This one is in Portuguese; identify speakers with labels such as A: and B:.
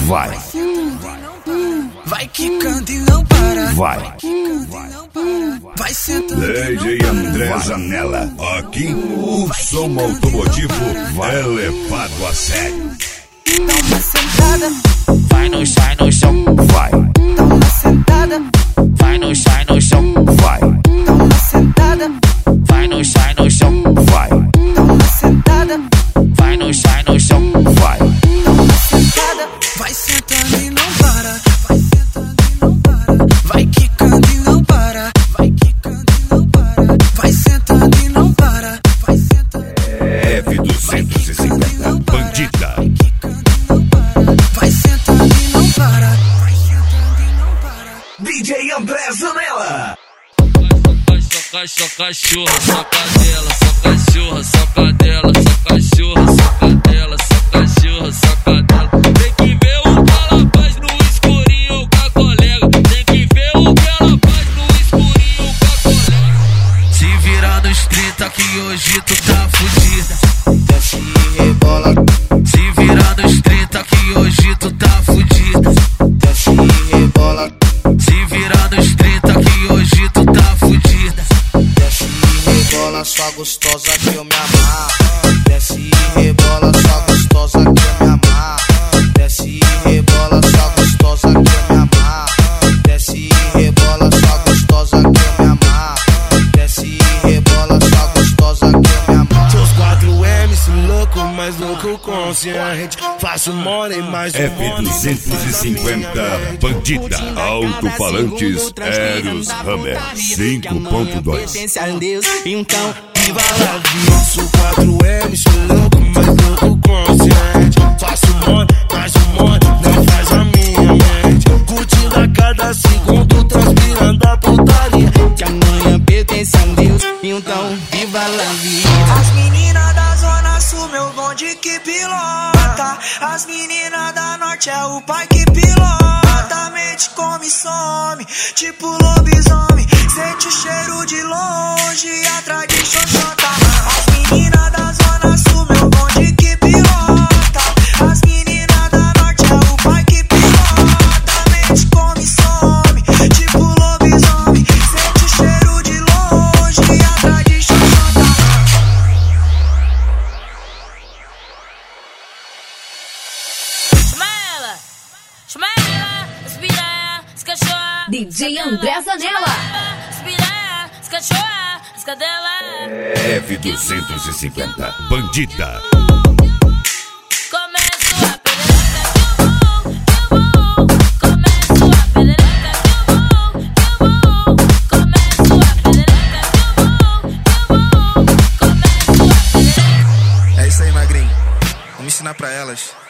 A: Vai.
B: Vai quicando e não para.
A: Vai.
B: Vai sentando e não
A: DJ
B: para.
A: André Zanella. Aqui o som automotivo é levado a sério.
B: Dá uma sentada.
C: Vai no chai no chão.
A: Vai.
B: Dá uma sentada.
C: Vai no chai no chão.
A: Vai.
B: Dá uma sentada.
C: Vai no chai no chão.
A: Vai.
B: Dá uma sentada.
C: Vai no chai no chão.
A: Vai.
B: Dá uma sentada. Vai sentando e não para. Vai sentando e não para. Vai quicando e não para. Vai quicando e não para. Vai sentando e não para. Vai sentando.
A: F250 Bandida.
B: Vai quicando e não para. Vai sentando e não para. Vai sentando e não para.
A: DJ André Zanella.
C: Só cachorra, só cadela, só cachorra, só cadela, só cachorra, só cadela, só cachorra, só cadela. Tem que ver o que ela faz no escurinho com a colega. Tem que ver o que ela faz no escurinho com a colega. Se virar nos 30 que hoje tu tá fudida.
D: Desce e rebola.
C: Se virar nos 30 que hoje tu tá fudida.
D: Desce e rebola.
C: Se virar nos 30 que hoje tu tá fudida.
D: Desce e rebola, só gostosa que eu me amarro. Desce e rebola, só gostosa que eu me amarro. Desce e rebola, só gostosa que eu me amarro. Desce e rebola, só gostosa que eu me amarro. Desce e rebola, só gostosa que eu me amarro.
E: Seus 4M's louco, mais louco consciente. Faço money, mais
A: F250 Bandida. Alto-falantes Eros Hammer 5.2.
D: Pertence a Deus, então viva
E: a vida. Sou 4M, sou louco, mais louco consciente. Faço money, mais money, não faz a minha mente. Curtindo a cada segundo, transpirando a putaria.
D: que amanhã pertence a Deus, então viva a vida.
B: As meninas da zona sul, meu bonde que pilota. As meninas da norte é o pai que pilota. Mente come e some, tipo lobisomem. Sente o cheiro de longe, atrás de xoxota. As meninas da zona sul, meu bonde que pilota. As meninas da norte é o pai que pilota. Mente come e some, tipo lobisomem. Sente o cheiro de longe, atrás de xoxota.
F: Chama ela, as piranha, as cachorra.
G: DJ André Zanella.
F: As piranha, as cachorra, as cadela.
A: F250 Bandida.
F: Começo a perereca, que eu vou. Começo a perereca, que eu vou. Começo a perereca, que eu vou. Começo a perereca.
H: É isso aí, magrinho. Vamos ensinar pra elas